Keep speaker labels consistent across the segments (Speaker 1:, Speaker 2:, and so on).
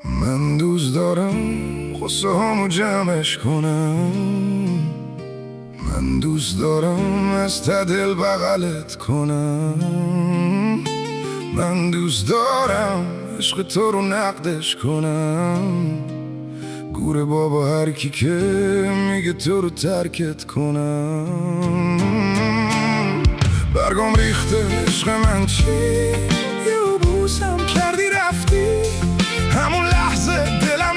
Speaker 1: من دوست دارم غصه هامو جمعش کنم. من دوست دارم از ته دل بغلت کنم. من دوست دارم عشق تو رو نقدش کنم. گوره بابا هر کی که میگه تو رو ترکت کنم. برگام ریخته عشق من چی؟ یه بوسم کردی رفتی، همون لحظه دلم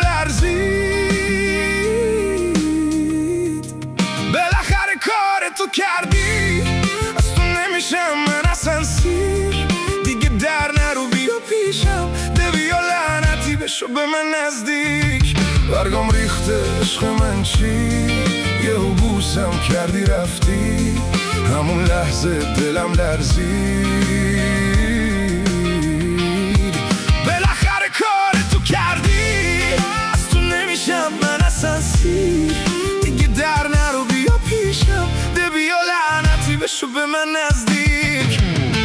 Speaker 1: لرزید. بالاخره کارتو کردی، از تو نمیشم من اصلا سیر. دیگه در نرو بیا پیشم، ده بیا لعنتی بشو به من نزدیک. برگام ریخته عشق من چی؟ یه بوسم کردی رفتی، همون لحظه دلم لرزید. بالاخره کارتو کردی، از تو نمیشم من اصلا سیر. دیگه در نرو بیا پیشم، ده بیا لعنتی بشو به من نزدیک.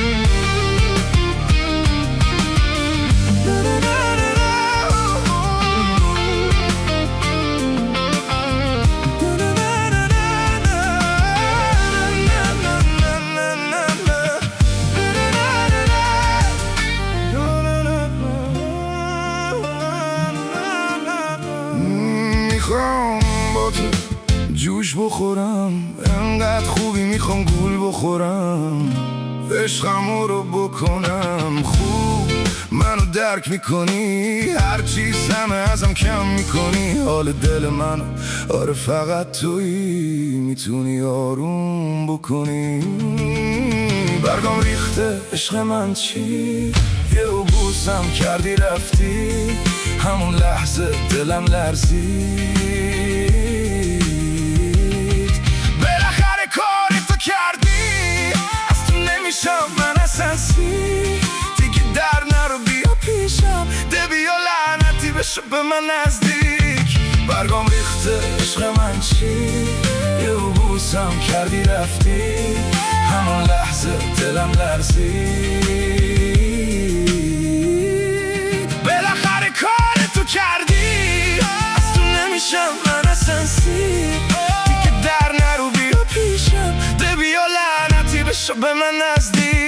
Speaker 1: میخوام با تو جوش بخورم، انقدر خوبی میخوام گول بخورم. عشقمو رو بکنم خوب، منو درک میکنی، هر چیز همه ازم کم میکنی. حال دل منو آره فقط تویی میتونی آروم بکنی. برگام ریخته عشق من چی؟ یه بوسم کردی رفتی، همون لحظه دلم لرزید. بالاخره کارتو کردی، از تو نمیشم من اصلا سیر. دیگه در نرو بیا پیشم، ده بیا لعنتی بشو به من نزدیک. برگام ریخته عشق من چی؟ یه بوسم کردی رفتی، همون لحظه دلم لرزید. بالاخره کارتو کردی، از تو نمیشم من اصلا سیر. دیگه در نرو بیا پیشم، ده بیا لعنتی بشو به من نزدیک.